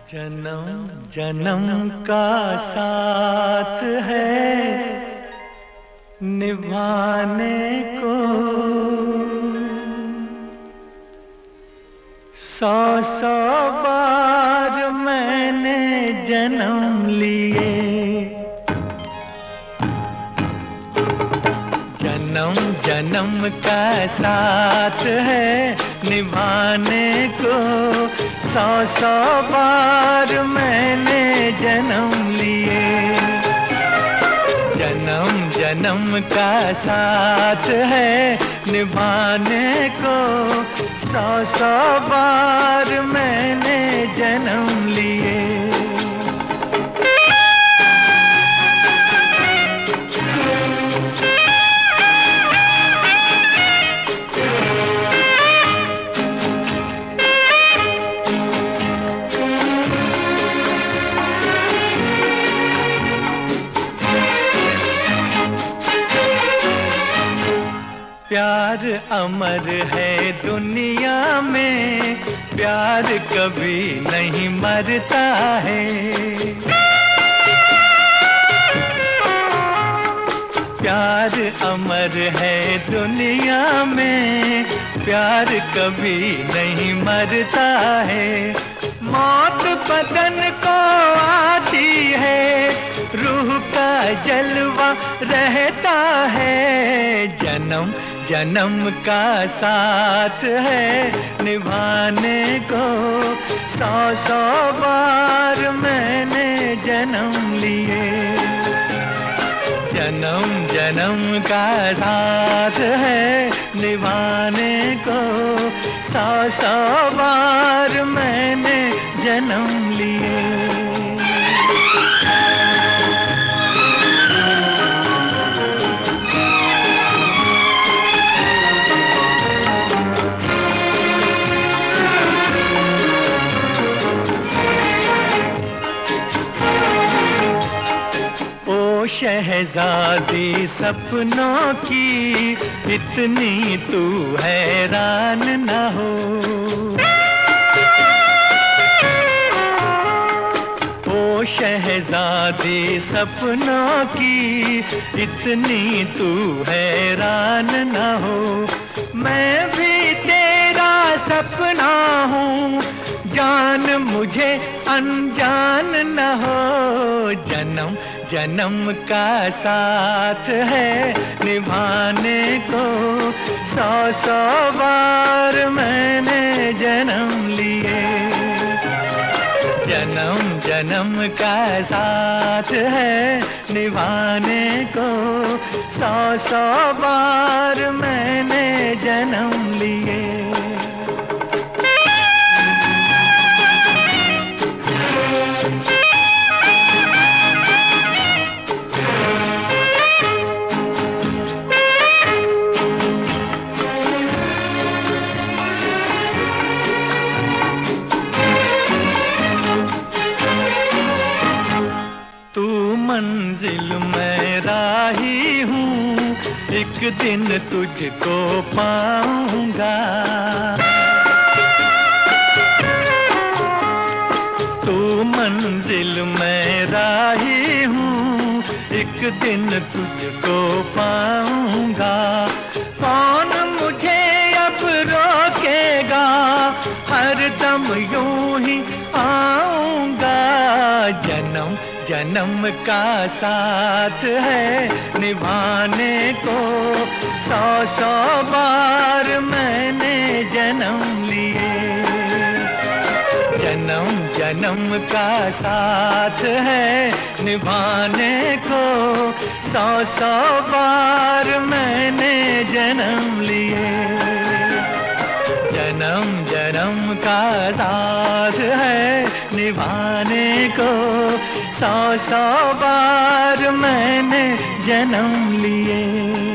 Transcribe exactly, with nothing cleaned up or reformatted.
जन्म जन्म का साथ है निभाने को, सौ सौ बार मैंने जन्म लिए। जन्म जन्म का साथ है निभाने को, सौ सौ बार मैंने जन्म लिए। जन्म जन्म का साथ है निभाने को, सौ सौ बार मैंने जन्म लिए। प्यार अमर है दुनिया में, प्यार कभी नहीं मरता है। प्यार अमर है दुनिया में, प्यार कभी नहीं मरता है। मौत बदन को आती है, रूह का जलवा रहता है। जन्म जन्म का साथ है निभाने को, सौ सौ बार मैंने जन्म लिए। जन्म जन्म का साथ है निभाने को, सौ सौ बार मैंने जन्म लिए। शहजादी सपनों की, इतनी तू हैरान न हो। ओ शहजादी सपनों की, इतनी तू हैरान न हो। मैं भी तेरा सपना हूँ, जान मुझे अनजान न हो। जन्म जन्म का साथ है निभाने को, सौ सौ बार मैंने जन्म लिए। जन्म जन्म का साथ है निभाने को, सौ सौ बार मैंने जन्म लिए। मंजिल मैं राही हूँ, एक दिन तुझको पाऊंगा। तू मंजिल मैं राही हूँ, एक दिन तुझको पाऊंगा। कौन मुझे अब रोकेगा, हर दम यूं ही आऊंगा। जन्म जन्म का साथ है निभाने को, सौ सौ बार मैंने जन्म लिए। जन्म जन्म का साथ है निभाने को, सौ सौ बार मैंने जन्म लिए। जन्म जन्म का साथ है निभाने को, सौ सौ बार मैंने जन्म लिए।